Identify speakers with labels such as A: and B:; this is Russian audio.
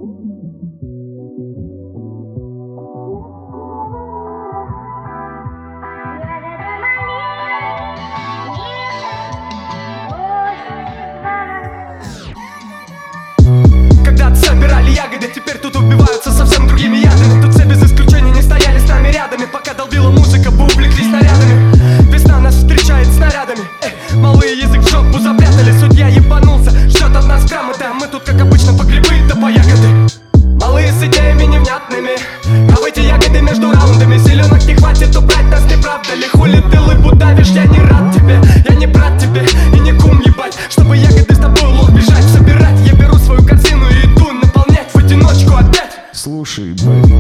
A: Когда-то собирали ягоды, теперь тут убиваются совсем другими ядами. Тут все без исключения не стояли с нами рядами. Пока долбила музыка, бы увлеклись снарядами. Весна нас встречает снарядами. Малые язык в жопу запрятали. Судья ебанулся, ждет от нас грамоты. А мы тут как обычно по грибы да по ягоды. Малые с идеями невнятными, а в эти ягоды между раундами. Селенок не хватит убрать нас, не правда ли? Хули ты лыбу давишь, я не рад тебе. Я не брат тебе и не кум ебать. Чтобы ягоды с тобой лох бежать, собирать. Я беру свою корзину и иду наполнять в одиночку опять.
B: Слушай, бэйби,